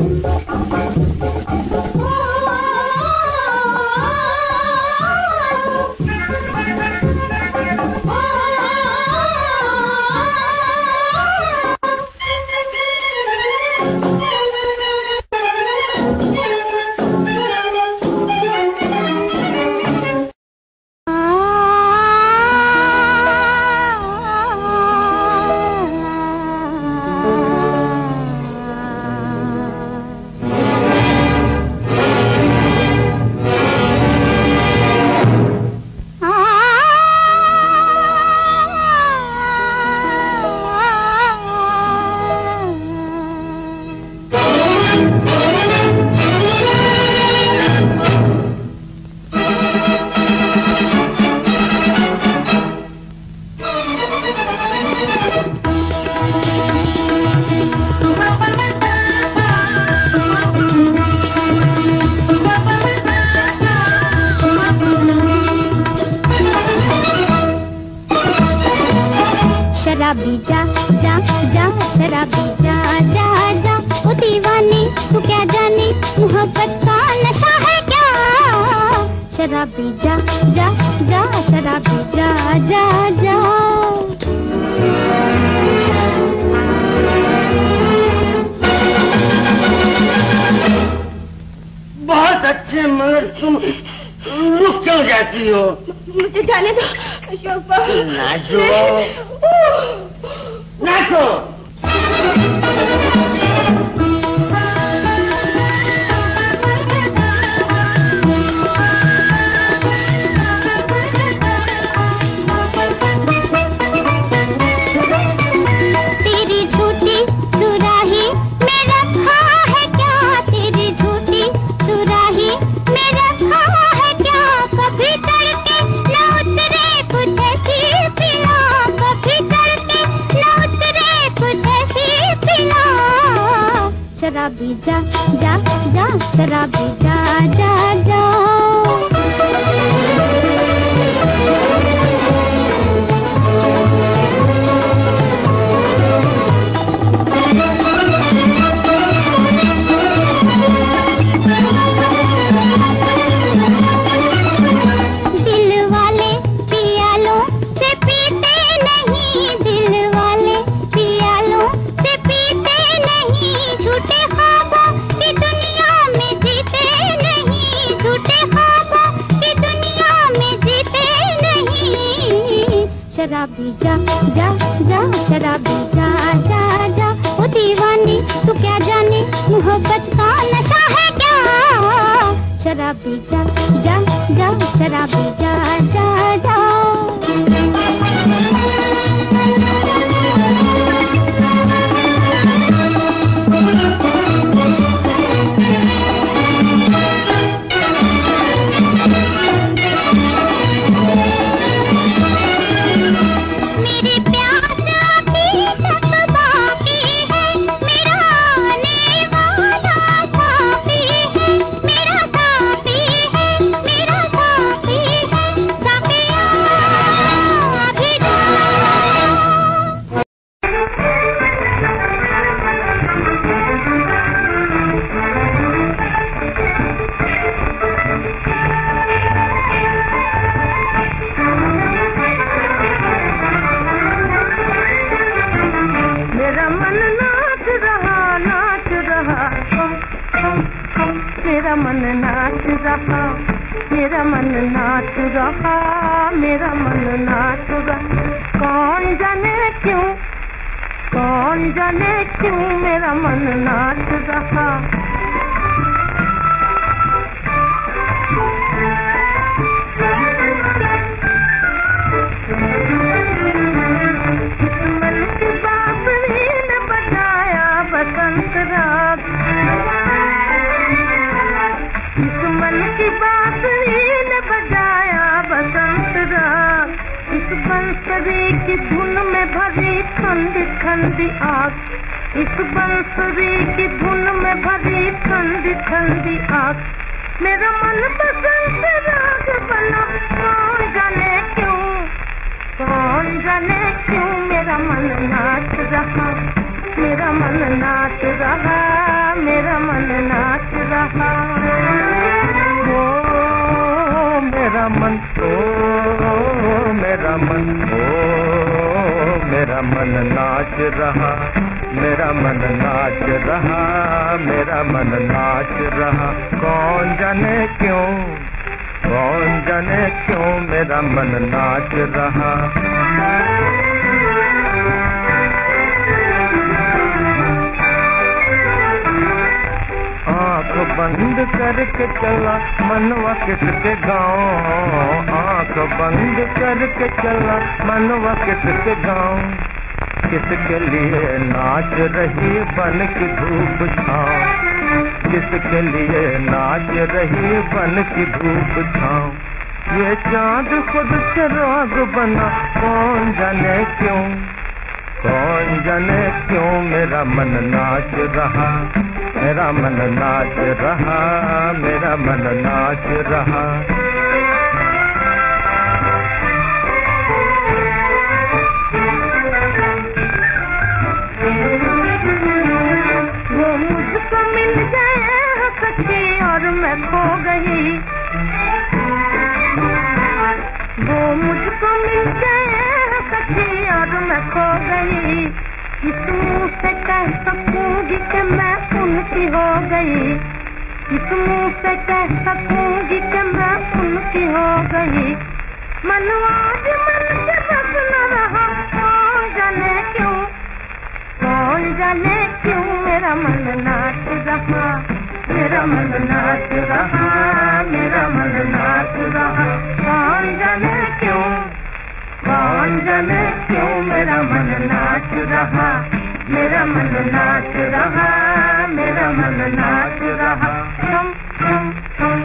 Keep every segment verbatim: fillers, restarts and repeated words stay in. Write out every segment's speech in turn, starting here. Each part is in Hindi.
शराबी जा जा जा शराबी जा जा जा ओ दीवानी तू क्या जानी मोहब्बत का नशा है क्या। शराबी जा जा जा शराबी जा जा जा। बहुत अच्छे मगर तुम रुक क्यों जाती हो? मुझे जाने दो अशोक बाबू। नाचो नाचो। तेरी झूठी सुराही मेरा खा है क्या, तेरी झूठी सुराही मेरा खा है क्या। कभी चढ़ते न उतरे कुछ ऐसी पिला, कभी चढ़ते न उतरे कुछ ऐसी पिला। शराबी जा जा जा शराबी जा जा जा। शराबी जा जा जा शराबी जा जा जा। ओ दीवानी तू क्या जाने मोहब्बत का नशा है क्या। शराबी जा जा जा शराबी जा जा जा। मेरा मन नाच रहा, मेरा मन नाच रहा, मेरा मन नाच रहा। कौन जाने क्यों, कौन जाने क्यों मेरा मन नाच रहा। मन की बांसुरी ने बजाया बसंत रात, मन की बांसुरी ने बजाया बसंत रात। इस बंसुरी की धुन में भरी ठंडी ठंडी आग, इस बंसुरी की धुन में भरी ठंडी ठंडी आग। मेरा मन बसंत राग बना, कौन जाने क्यों, कौन जाने क्यों मेरा मन नाच रहा, मेरा मन नाच रहा, मेरा मन नाच रहा। ओ मेरा मन, ओ मेरा मन, ओ मेरा मन नाच रहा, मेरा मन नाच रहा, मेरा मन नाच रहा। कौन जाने क्यों, कौन जाने क्यों मेरा मन नाच रहा। आँख बंद करके चला मनवा किसके गाँव, आँख बंद करके चला मनवा किसके गाँव। किसके लिए नाच रही बन की धूप छाँव, किसके लिए नाच रही बन की धूप छाँव। ये चाँद खुद चिराग बना, कौन जाने क्यों, कौन जाने क्यों मेरा मन नाच रहा, मेरा मन नाच रहा, मेरा मन नाच रहा। वो मुझको मिल जाए सच्ची और मैं खो गई, वो मुझको मिल जाए सच्ची और मैं खो गई। किस मुँह से कह सकूंगी कि मैं उनकी हो गई, किस मुँह से कह सकूंगी कि मैं उनकी हो गई। मनवाज मन के बस न रहा, कौन जाने क्यों, कौन जाने क्यों मेरा मन नाच रहा, मेरा मन नाच रहा, मेरा मन नाच रहा। कौन जाने क्यों, कौन जाने क्यों मेरा मन नाच रहा, मेरा मन नाच रहा, मेरा मन नाच रहा। तुम तुम तुम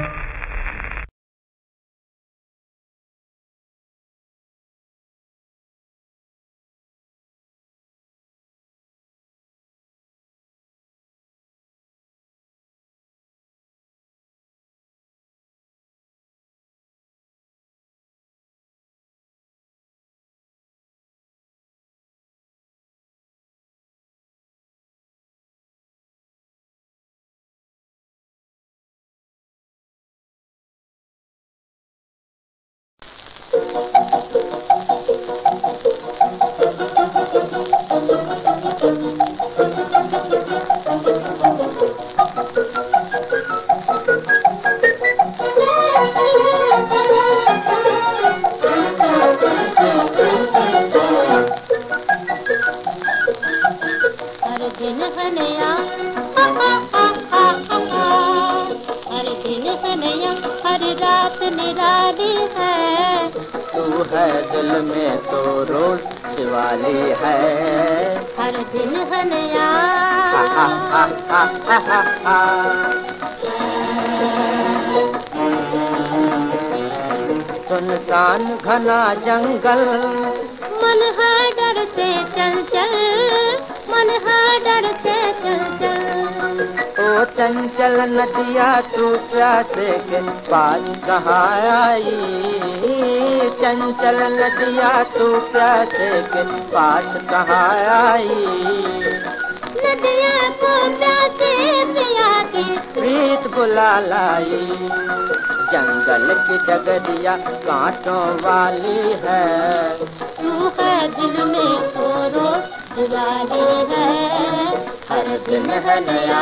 दिल में तो रोज दिवाली है, हर दिन हनया सुनसान घना जंगल, मन है डर से चल चल, मन है डर से चल चल। ओ चंचल नदिया तू प्यासे के पास कहाँ आई, चंचल नदिया तू प्यासे के पास कहाँ आई। नदिया को प्यासे पिया के प्रीत बुला लाई, जंगल की जगरिया कांटों वाली है। तू है दिल में तो रोज दिवाली है, हर दिन है नया।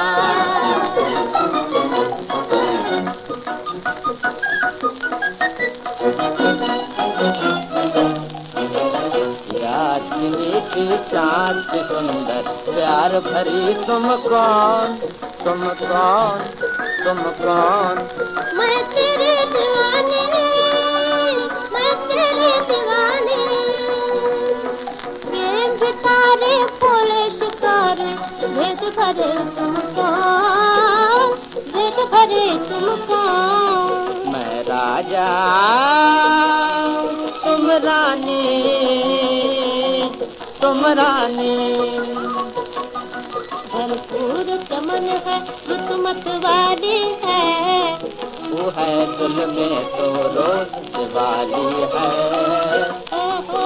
की चाँद से सुंदर प्यार भरी तुम कौन, तुम कौन, तुम कौन। मैं तेरे दीवानी, मैं तेरे दीवानी। प्रेम सितारे फूले सितारे, भेद भरे तुम कौन, भेद भरे तुम कौन। मैं राजा तुम रानी, तुम रानी। भरपूर चमन है रुतमत वाली है, वो है दिल में तो रोज दिवाली है। ओहो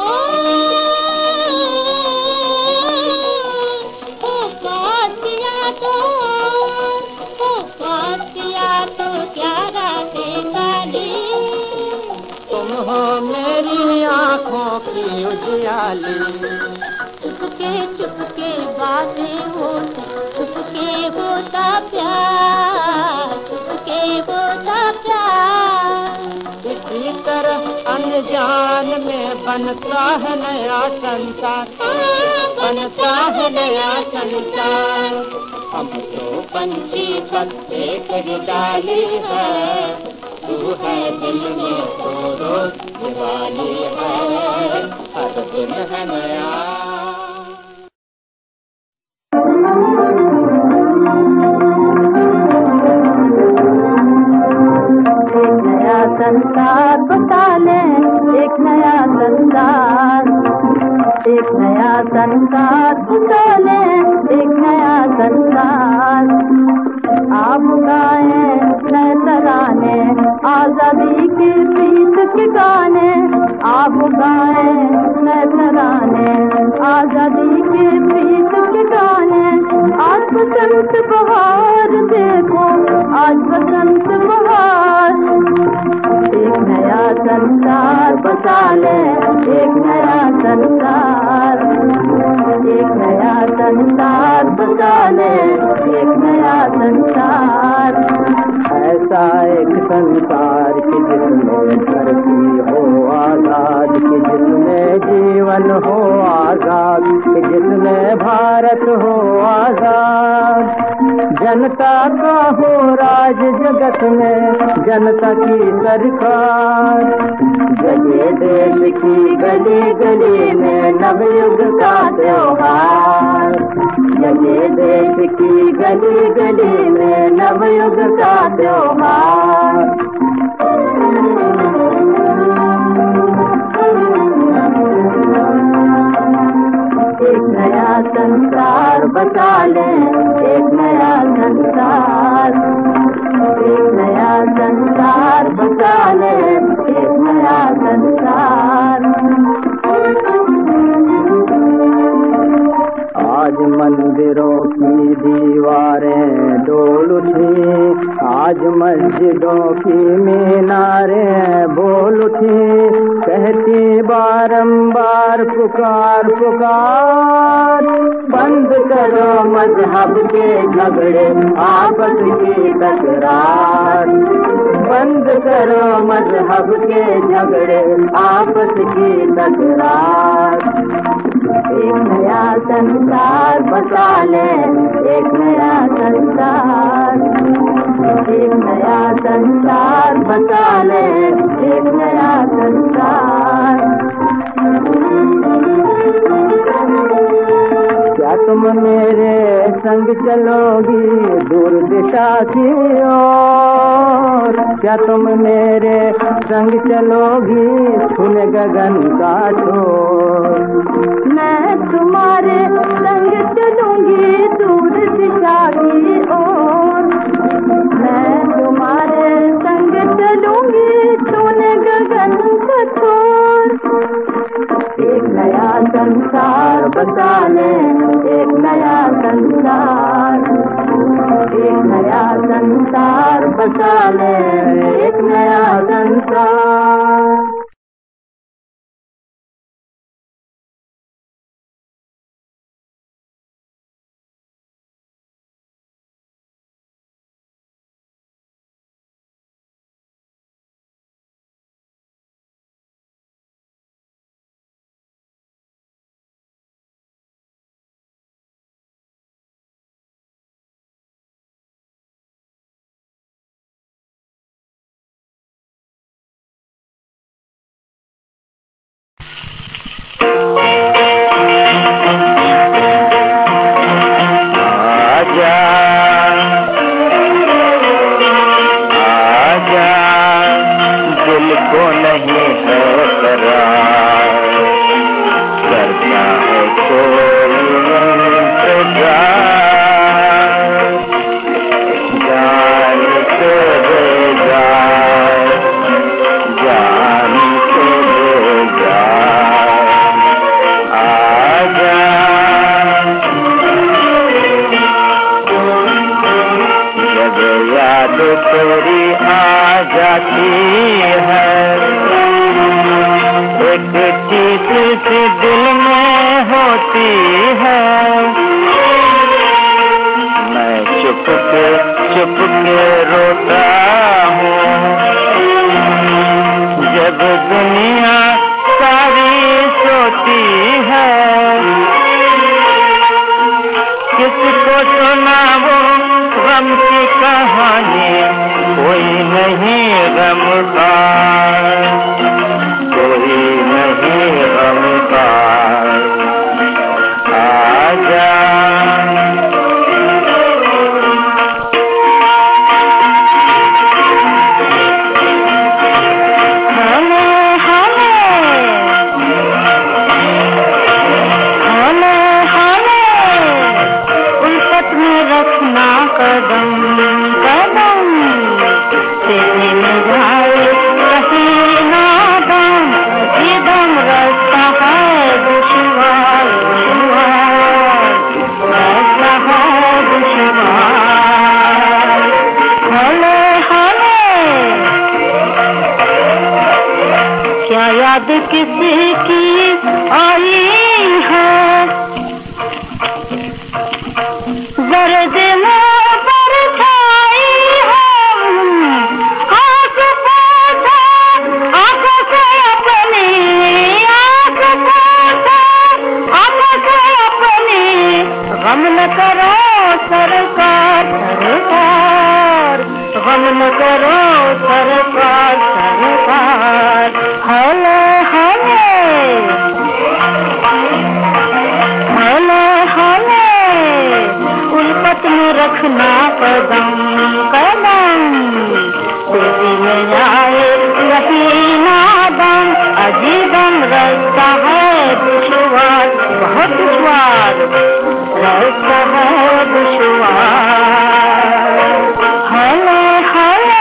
ओ बातिया तो खाली। चुपके चुपके बातें होती, चुपके होता प्यार, चुपके होता प्यार। इसी तरह अनजान में बनता है नया संसार, बनता है नया संसार। हम तो पंछी बस एक ही डाली है, तू है दिल में तो रोज दिवाली है, हर दिन है नया। एक नया संसार बता ले, एक नया संसार, एक नया संसार बता ले, एक नया संसार। आप गाए नए तराने, आजादी के प्रीत के गाने, आप गाए नए तराने, आजादी के प्रीत के गाने। आज बसंत बहार देखो, आज बसंत बहार। एक नया संसार बसा ले, एक नया संसार, एक नया संसार बसा ले, एक नया संसार। ऐसा एक संसार कि जिसमें धरती हो आजाद, कि जिसमें जीवन हो आजाद, कि जिसमें भारत हो आजाद। जनता का हो राज जगत में, जनता की सरकार। जगे देश की गली गली में नवयुग का त्योहार, जगे देश की गली गली में नवयुग का त्योहार। एक नया संसार बसा ले, एक नया संसार, एक नया संसार बसा ले, एक नया संसार। आज मंदिरों की दीवारें डोल उठी, आज मस्जिदों की मीनारें बोल उठी। कहती बारंबार पुकार पुकार, बंद करो मजहब के झगड़े आपस की तकरार। बंद करो मजहब के झगड़े आपस की तकरार। एक नया संसार बसा ले, एक नया संसार, एक नया संसार बसा ले, एक नया संसार। क्या तुम मेरे संग चलोगी दूर दिशा की ओर? क्या तुम मेरे संग चलोगी खुले गगन का छोर? मैं तुम्हारे संग चलूंगी दूर दिशा की ओर, मैं तुम्हारे संग चलूंगी तूने गगन का छोर। एक नया संसार बसा ले, एक नया संसार, एक नया संसार बसा ले, एक नया संसार। तेरी आ जाती है एक चीज से दिल कहानी कोई नहीं गम का, कोई नहीं गम का। आजा कदम कदम तेरे निगाहे कहीं नादम, ये दम रास्ता है दुश्वार दुश्वार, रास्ता है दुश्वार। हले हले क्या याद किसी की आई है, जर्द गम न करो सरकार सरकार, गम न करो सरकार सरकार। हले हले हले हले उल्फत में रखना कदम कदम, तेरी में आए नहीं नादम, अजीबम रास्ता है दुश्वार बहुत दुश्वार, रास्ता है दुश्वार। हले हले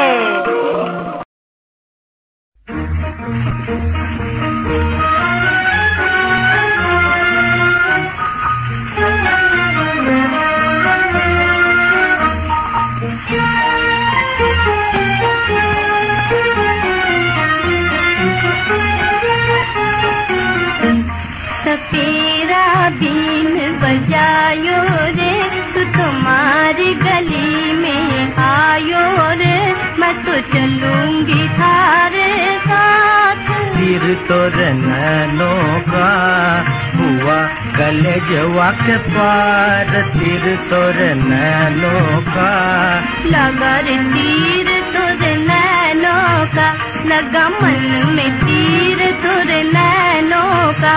सपेरा बीन बजायो रे, तू तुम्हारी गली में आयो रे, मैं तो चलूंगी थारे साथ। तीर तोरे नैनों का हुआ कलेजवा के पार, तीर तोरे नैनों का लगा रे तीर तोरे नैनों का, लगा मन में तीर तोरे नैनों का।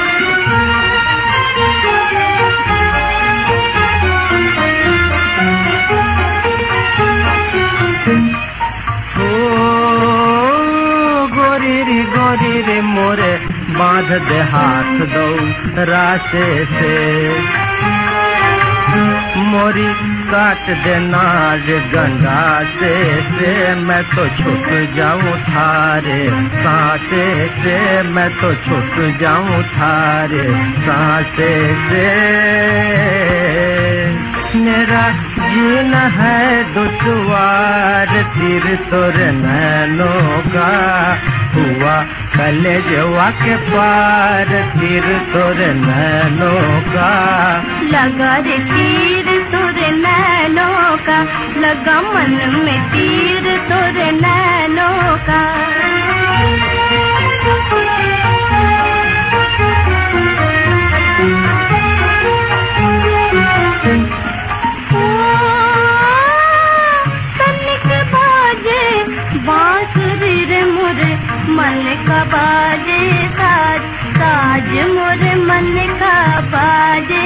गोरी रे मोरे बांध दे हाथ दो रास्ते से, मोरी काट दे नाज गंगा से, से मैं तो छूट जाऊं थारे सांसे से, मैं तो छूट जाऊं थारे सांसे से। मेरा जीना है दुश्वार, तीर तोरे नैनों का हुआ कलेजवा के पार, तीर तोरे नैनों का लगा रे तीर तोरे नैनों का, लगा मन में तीर तोरे नैनों का। बांसुरी रे मोरे मन का बाजे साज, साज मोरे मन का बाजे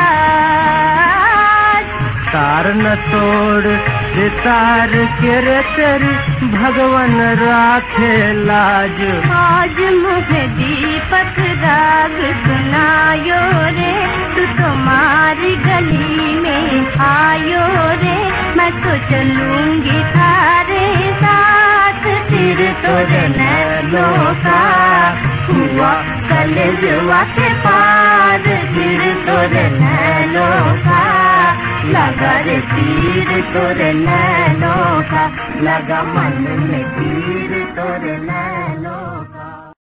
साज। तार न तोड़ सितार के रे तेरी भगवान राखे लाज, आज मुझे दीपक राग सुनायो रे, तू तुम्हारी गली में आयो रे, मैं तो चलूंगी थारे साथ। तीर तोरे नैनों का हुआ कलेजवा के पार, तीर तोरे नैनों का लगा रे तीर तोरे नैनों का, लगा मन में तीर तोरे नैनों का।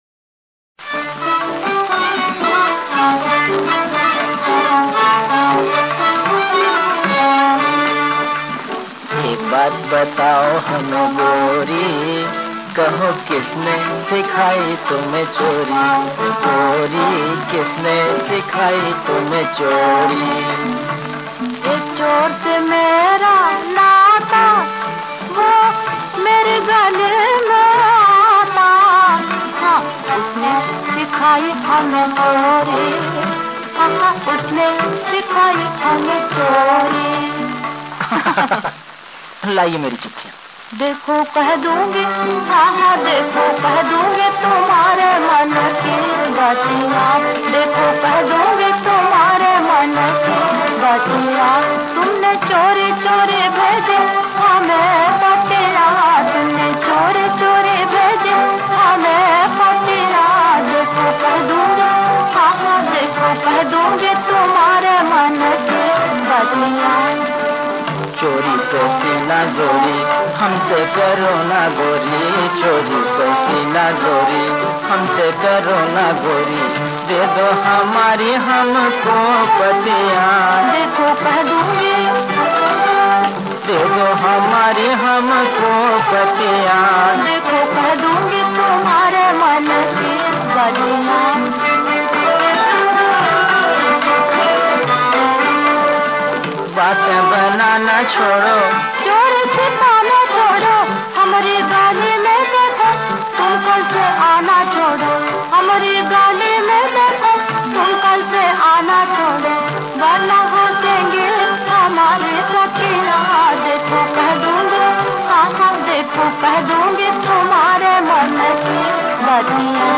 एक बात बताओ हमें गोरी, कहो किसने सिखाई तुम्हें चोरी, चोरी किसने सिखाई तुम्हें चोरी। एक चोर से मेरा चोरी। लाइए मेरी चिट्ठियाँ। देखो कह दूंगी, हाँ हाँ देखो कह दूंगी तुम्हारे मन की बतियाँ। देखो कह दूंगी तुम्हारे मन की बतियाँ। तुमने चोरी चोरी भेजे हमें पतिया, तुमने चोरी चोरी भेजे हमें पतिया। देखो कह दूंगी, हाँ हाँ देखो कह दूंगी तुम्हारे मन की बतियाँ। चोरी कैसी ना जोरी हमसे करो ना गोरी, चोरी कैसी ना जोरी हमसे करो ना गोरी, दे दो हमारी हमको पतियाँ। देखो कह दूंगी, दे दो हमारी हमको पतियाँ। देखो कह दूंगी तुम्हारे मन की बतियाँ। बातें बनाना छोड़ो, चोरी छिपाना छोड़ो, हमारी गाली में देखो तुम कल से आना छोड़ो। हमारी गाली में देखो तुम कल से आना छोड़ो, वरना हंसेंगे हमारी सखियाँ। देखो कह दूंगी, हाँ हाँ देखो कह दूंगी तुम्हारे मन की बतियाँ।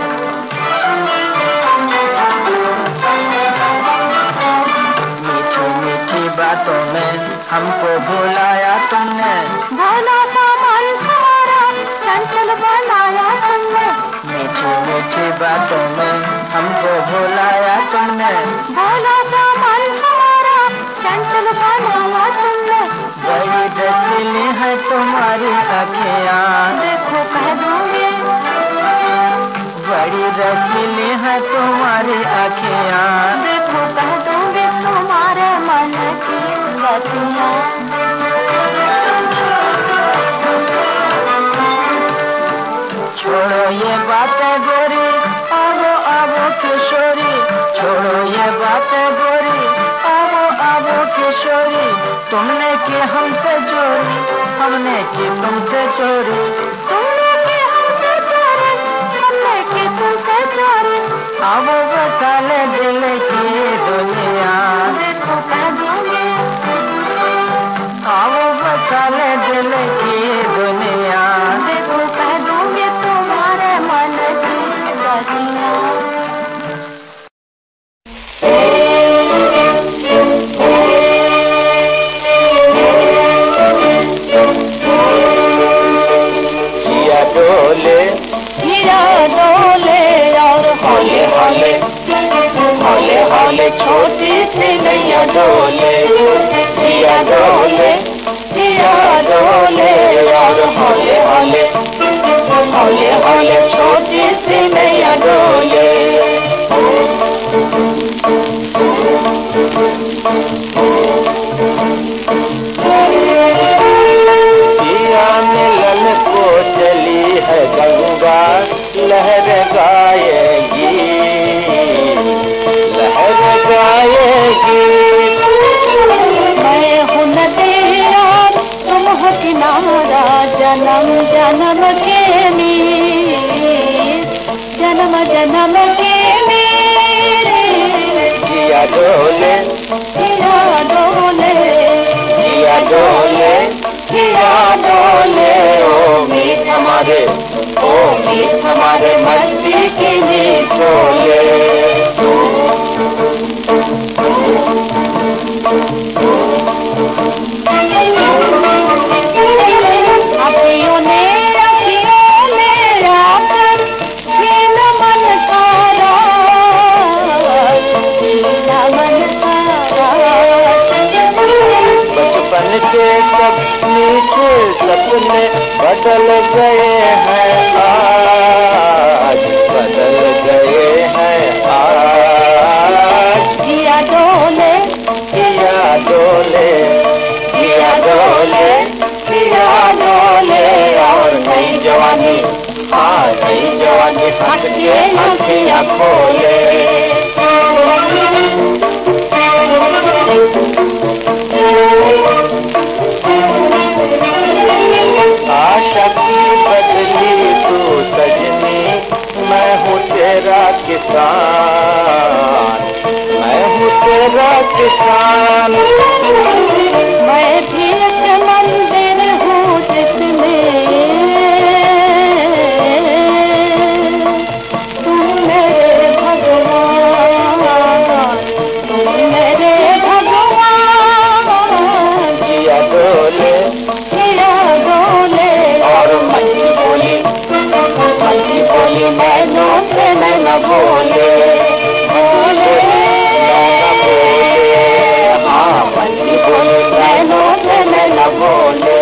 बातों में हमको भुलाया तुमने, भोला सा मन हमारा चंचल बनाया तुमने। मीठी मीठी बातों में हमको भुलाया तुमने, भोला सा मन हमारा चंचल बनाया तुमने। बड़ी रसीली है तुम्हारी अखियाँ। देखो कह दूंगी, बड़ी रसीली है तुम्हारी अखियाँ। देखो कह दूंगी तुम्हारे मन की बतियाँ। छोड़ो ये बातें गोरी, आवो आवो किशोरी, छोड़ो ये बातें गोरी, आवो आवो किशोरी। तुमने की हमसे चोरी, हमने की तुमसे चोरी, तुमने की हमसे चोरी, हमने की तुमसे चोरी। आवो बसाले दिल की दुनिया। देखो कह दूंगी, आवो बसाले दिल की दुनिया। देखो कह दूंगी तुम्हारे मन की बतियाँ। जिया डोले, जिया डोले और हौले हौले, हौले हौले छोटी सी नैया डोले, जिया डोले, जिया डोले और हौले हौले, हौले हौले छोटी सी नैया डोले। जिया मिलन को चली है गंगा, लहर गाएगी, लहर गाएगी। मैं हूँ तेरा तुम हो किनारा, जन्म जन्म के मीत, जन्म जन्म के मीत। जिया डोले, जिया डोले, जिया डोले, जिया डोले। ओ मीत हमारे, ओ मीत हमारे मस्ती की नींद डोले। अभियों ने अभियों में आकर छीन मन सारा, छीन मन सारा। बचपन के सब मीठे सपने बदल गए हैं आज, बदल गए हैं आज। जिया डोले, जिया डोले, जिया डोले, जिया डोले और नई जवानी, हाँ नई जवानी हंस के आँखियाँ खोले। आशा की बदली तू सजनी, मैं हूँ तेरा किसान, मैं हूँ तेरा किसान। शान। मैं भी एक मंदिर हूँ जिसमें तुम मेरे भगवान, तुम मेरे भगवान। जिया डोले जिया डोले और मछली बोली मछली बोली मैनों से मैं न बोले बोले हाँ मछली बोली मैनों से मैं न बोले।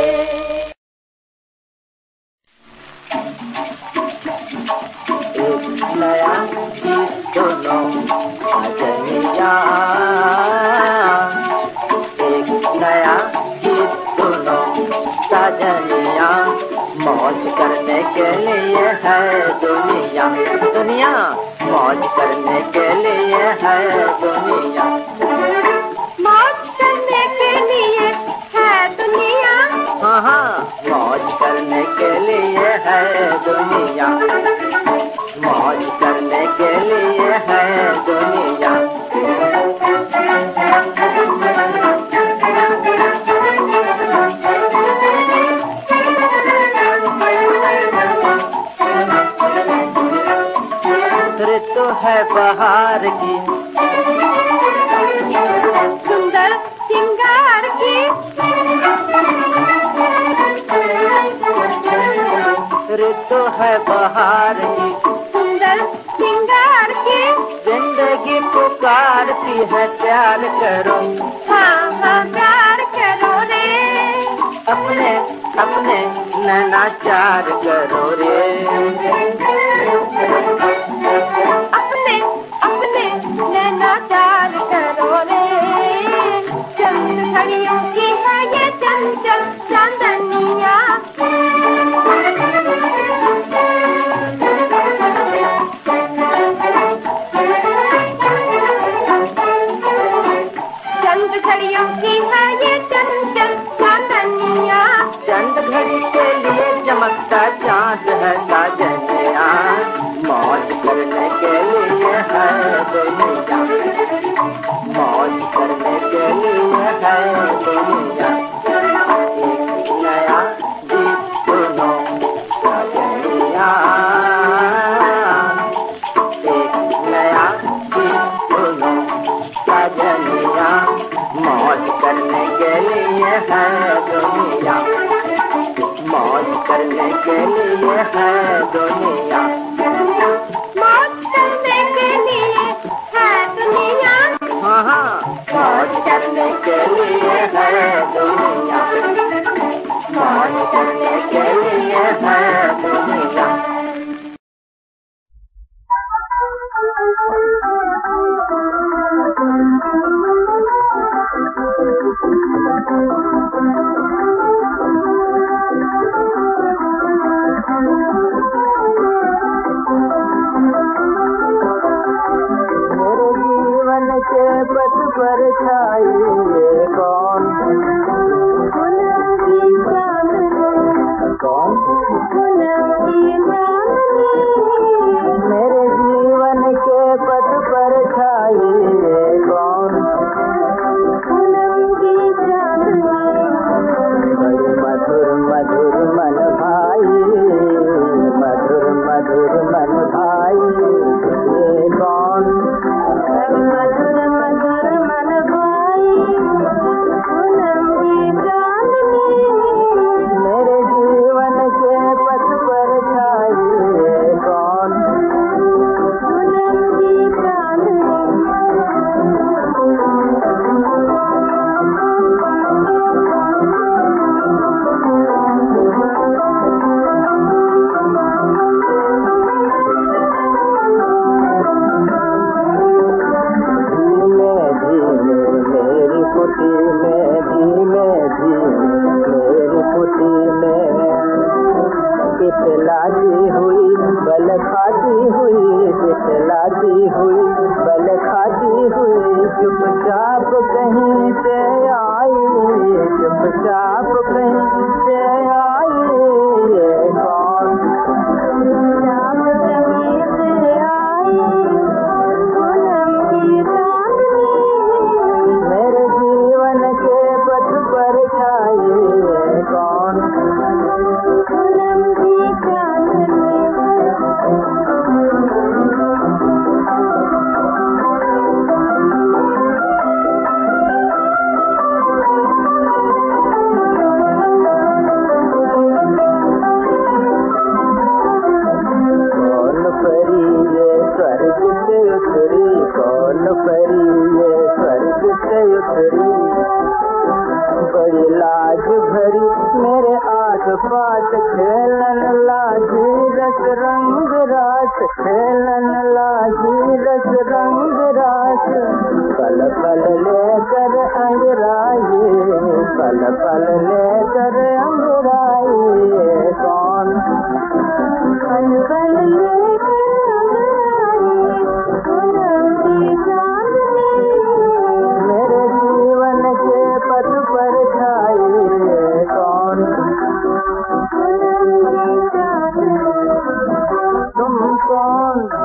एक नया गीत सुनो सजनिया, एक नया गीत सुनो सजनिया, मौज करने के लिए है दुनिया, दुनिया मौज करने के लिए है दुनिया, मौज करने के लिए है दुनिया। हाँ हाँ मौज करने के लिए है दुनिया, मौज करने के लिए है दुनिया। ऋतु है बहार की सुंदर सिंगार की, ऋतु है बहार की सुंदर सिंगार की। जिंदगी पुकारती है प्यार करो, हाँ हाँ प्यार करो रे, अपने अपने नैनाचार करो रे, अपने अपने नैनाचार करो रे। चंद घड़ियों की है ये चंचल चांदनिया, चंद घड़ियों की है ये चंचल चांदनिया। चंद घड़ी के लिए चमकता चांद है साजनिया, मौज करने के लिए है दुनिया, मौज करने के लिए है दुनिया। एक नया गीत सुनो सजनिया, एक नया गीत सुनो सजनिया, मौज करने के लिए है दुनिया, मौज करने के लिए है दुनिया, मौज करने के लिए है दुनिया। हाँ हाँ मौज करने के लिए है दुनिया, मौज करने के लिए है दुनिया। मेरे जीवन के पथ पर छाई ये कौन कौन मेरे जीवन के पथ पर छाई ये कौन बड़ी मधुर मधुर मन भाई, मधुर मधुर मन भाई ये कौन मधुर मधुर मन भाई, मेरे जीवन के पथ पर छाई ये कौन दिखलाती हुई बल खाती हुई, दिखलाती हुई बल खाती हुई, चुपचाप कहीं से आई, चुपचाप कहीं से आई ये कौन, चुपचाप कहीं से आई पूनम की चांदनी, भरी मेरे आस पास खेलन लागी रस रंग रास खेलन लागी रस रंग रास पल पल लेकर अंगराई पल पल लेकर अंगराई कौन पल पल लेकर मेरे जीवन के पथ पर छाई कौन तुम कौन